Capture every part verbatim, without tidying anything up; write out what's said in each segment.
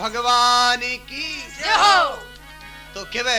भगवान की जय हो। तो केवे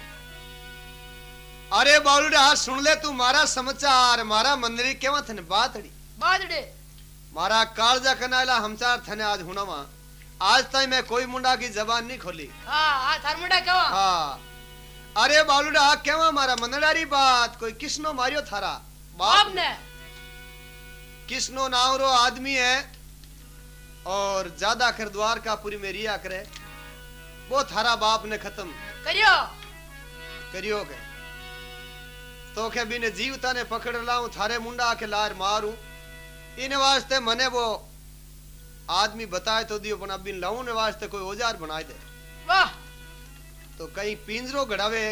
अरे बालुड़ा सुन ले तू मारा समाचार मारा मंदिरी केवा थने बातड़ी बादड़े मारा कालजा कनाला हमचार थने आज हुनावा आज तक मैं कोई मुंडा की जबान नहीं खोली। हाँ आ थार मुंडा केवा हाँ अरे बालुड़ा केवा मारा मनडारी बात कोई किसनो मारियो थारा बाप ने किसनो नाव रो आदमी है और ज्यादा कर द्वार का पूरी में रिया करे वो थारा बाप ने खत्म करियो करियो के तो के बिने जीवता ने पकड़ लाऊं थारे मुंडा के लार मारूं इन वास्ते मने वो आदमी बताए तो दियो पण बिन लाऊं ने वास्ते कोई औजार बनाए दे। वाह तो कहीं पिंजरो गड़ावे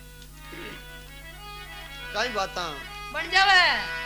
कई बाता बन जावे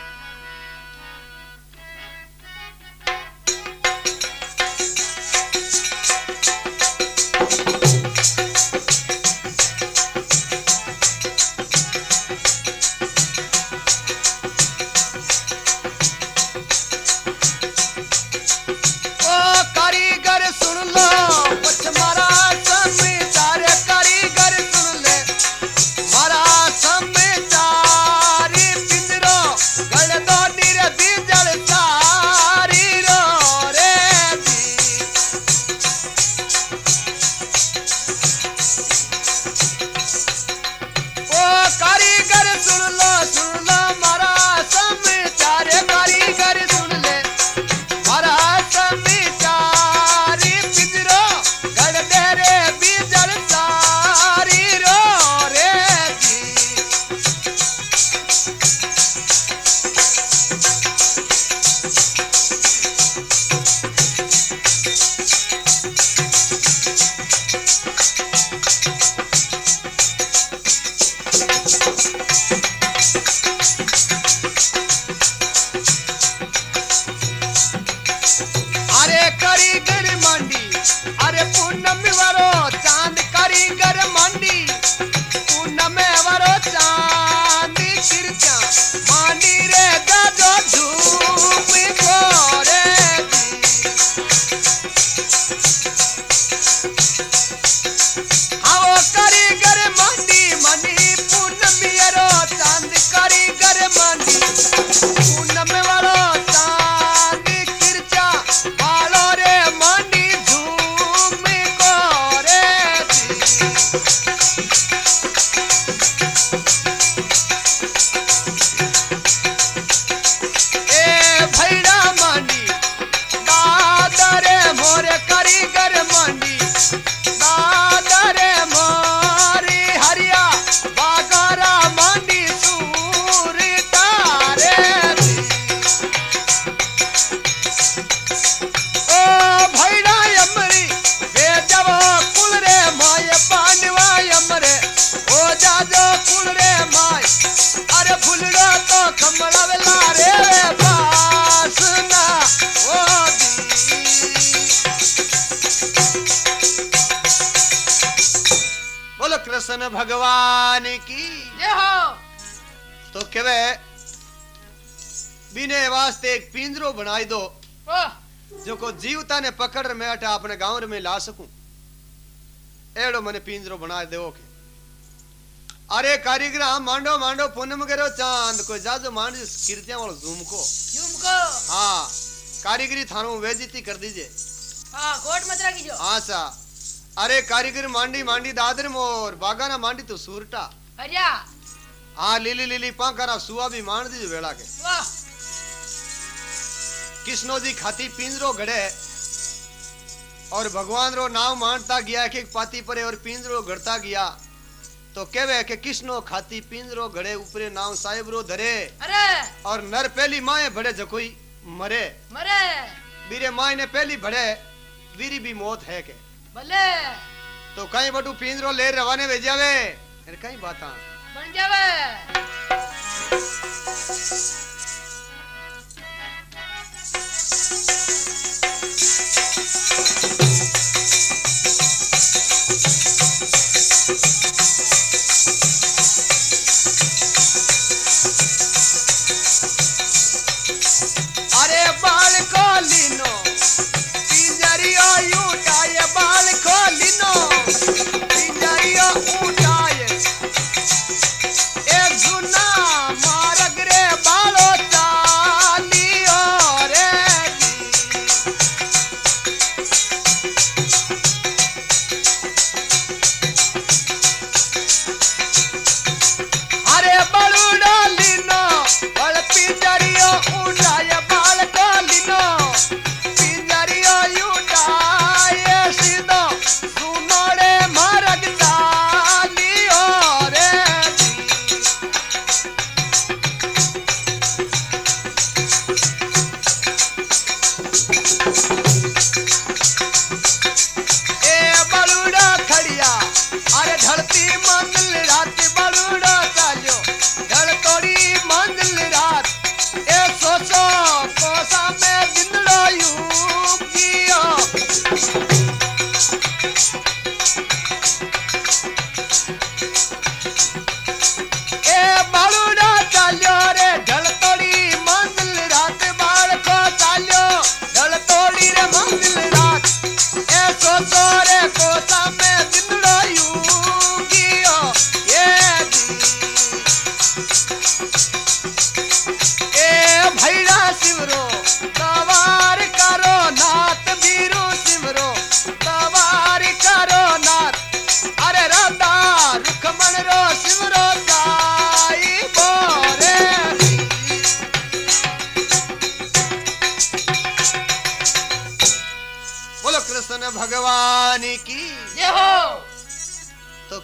कृष्ण भगवान की जय हो। तो केवे बिने वास्ते एक पिंजरो बनाई दो जो को जीवता ने पकड़ में अटा अपने गांव में ला सकूं एड़ो मने पिंजरो बना दो के। अरे कारीगर मांडो मांडो पूनम करो चांद कोई जाजो मांड कीर्तियां वालो झुमको झुमको हाँ कारीगरी थानो वेजिती कर दीजिए। हाँ कोट मत रखियो। हाँ सा अरे कारीगर मांडी मांडी दादर मोर बागाना मांडी तो सूरटा हरिया हाँ लीली लीली पांकरा सुआ भी मांड दीजिए वेला के। वाह कृष्णो जी खाती पिंजरो गड़े और भगवान रो नाम मानता गया कि पाती परे और पिंजरो गड़ता गया तो कहवे के कृष्णो खाती पिंजरो गड़े ऊपरे नाम साहेब रो धरे। अरे और नर पहली माए बड़े जकोई मरे मरे बीरे माए ने पहली बड़े वीरी भी मौत है के भले तो कहीं बटू पिंजरो ले रवाने भेजावे कहीं बात बन जावे। अरे बाल को लीनो पिंजरियो यूटाए बाल को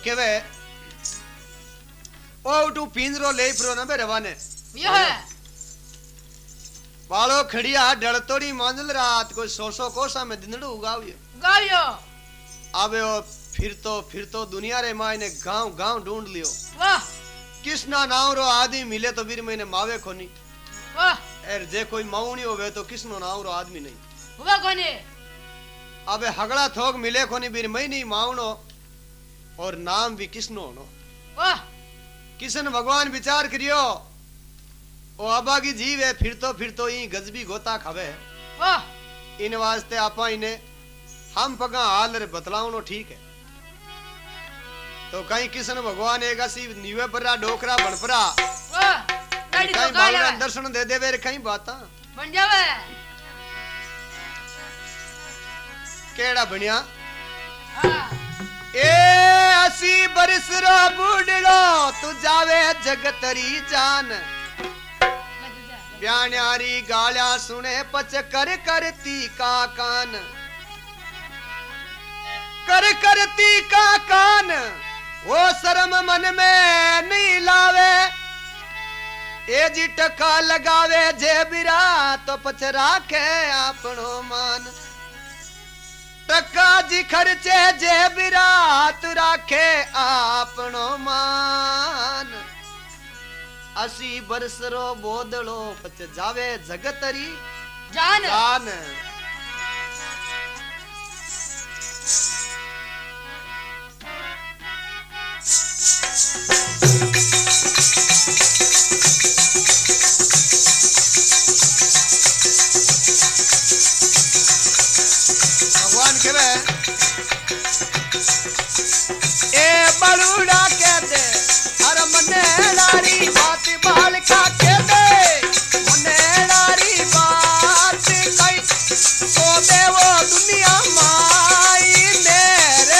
केवे ओ उठू पिंजरो ले फिरो ना बे रवाने यो है बालो खड़िया डलतोड़ी मंजल रात को सो सो कोसा में दिनड़ू उगावियो गावियो आवे ओ फिर तो फिर तो दुनिया रे मायने गांव गांव ढूंढ लियो वाह किसना नाव रो आदमी मिले तो वीर महीने मावे कोनी वाह एर जे कोई माउनी होवे तो किसनो नाव रो आदमी नहीं हुआ कोनी अबे हगड़ा थोक मिले कोनी वीर महीनी मावनो और नाम भी किसनो होनो वाह किसन भगवान विचार करियो ओ अबा की जीव है फिर तो फिर तो ई गजबी गोता खावे वाह इन वास्ते आपा इने हम पगा हाल रे बतलावनो ठीक है तो कहीं किसन भगवान एक असी नीवे परा डोकरा बनपरा वाह गाड़ी तो कहीं गाड़ी बावड़ा दर्शन दे दे वे कहीं बाता बन जावे केड़ा बनिया हां ए असी बरस रो बूढ़ड़ो तू जावे जगतरी जान ब्याण्यारी गालियां सुने पच कर करती का कान कर करती का कान वो शर्म मन में नहीं लावे ए जी टका लगावे जे बिरा तो पच राखे आपनो मान टका जी खर्चे जे बिरात राखे आपनो मान असी बरसरो बोदड़ो पच जावे जगतरी जान जान भगवान कहवे ए बलूड़ा कहते हर मने लारी बात बाल खा कहते मने लारी बात कई सो देवो दुनिया माई मेरे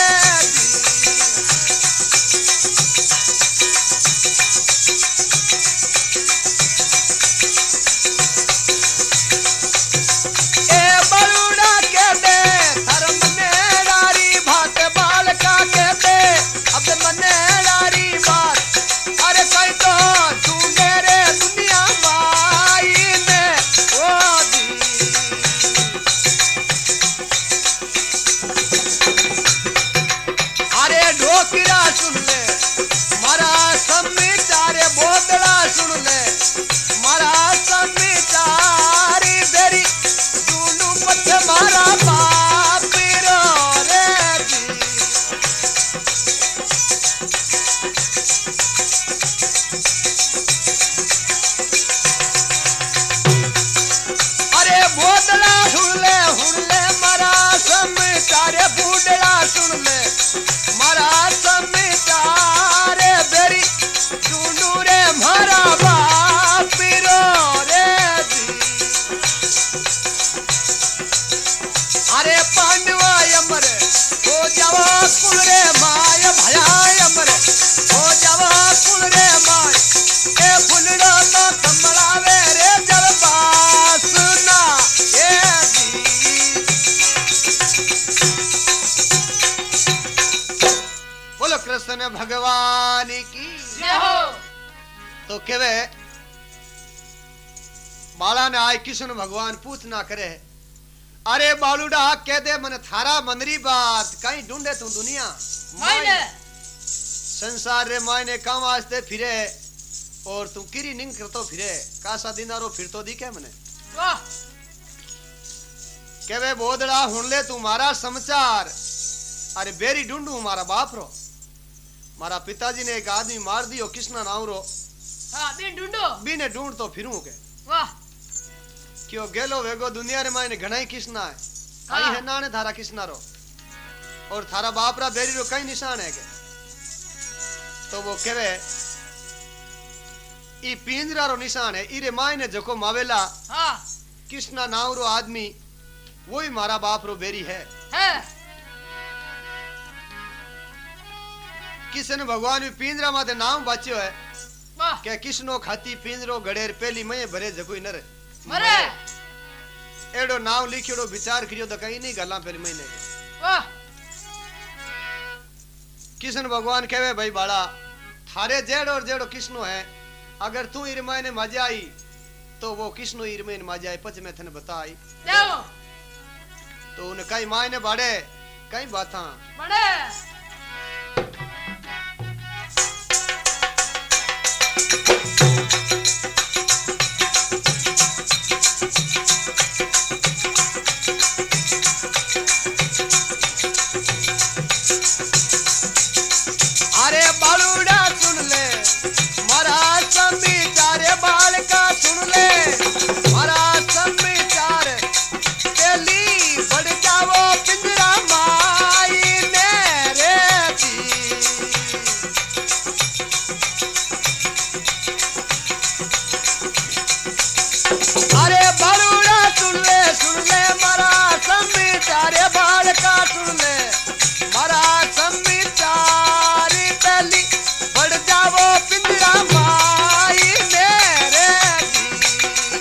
कृष्ण भगवान की जय हो तो केवे बाला ने आए किशन भगवान पूछ ना करे अरे बालूडा कह दे मन थारा मंदरी बात कहीं ढूंढे तू दुनिया मायने संसार रे मायने काम वास्ते फिरे और तू किरी निंग करतो फिरे कासा दिनारो फिर तो दिखे मने वाह केवे बोदड़ा हुन ले तू मारा समाचार अरे बेरी ढूंढू मारा बाप रो मारा पिताजी ने एक आदमी मार दियो किसना नाम रो हां बिन ढूंढो बिने ढूंढ तो फिरूं के वाह क्यों गेलो वेगो दुनिया रे मायने घणा ही किसना है हाँ। कहीं है नाने थारा किसना रो और थारा बाप रा बेरी रो कहीं निशान है के तो वो केवे ई पिंजरा रो निशान है इरे मायने जको मावेला हां किसना नाम रो आदमी वही मारा बाप रो बेरी है है किसन भगवान भी पिंजरा माते नाम बाच्यो है वाह के किसनो खाती पिंजरो गड़ेर पहली मये भरे जकोई नरे मरे एडो नाम लिखियो विचार करियो तो कहीं नहीं गल्ला पहली महीने के वाह कृष्ण भगवान कहवे भाई बाड़ा थारे जेड़ और जेड़ो कृष्ण है अगर तू इरमाय ने मजा आई तो वो कृष्ण इरमाय ने मजा आई पच मैं थने बताई जाओ तो उन कई माय ने बाड़े कई बाता बड़े अरे बालूड़ा सुन ले मारा समाचार बाल का सुन ले मारा समाचार तेली बढ़ जावो पिंजरा माई ने रे दी अरे बालूड़ा सुन ले सुन ले मारा समाचार बाल का सुन ले मारा समाचार तेली बढ़ जावो पिंजरा माई ने रे दी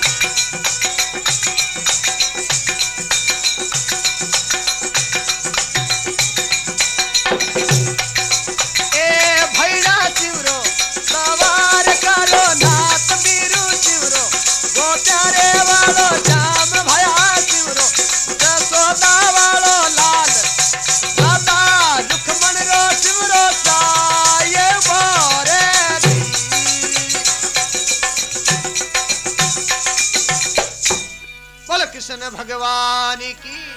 ए भैरा शिवरो सवार करो नाथ बीरू शिवरो गो प्यारे वालो जाम भया शिवरो जसोदा वालो लाल दादा लुक्ष्मण रो शिवरो साये बोरे दी बोल कृष्ण भगवान की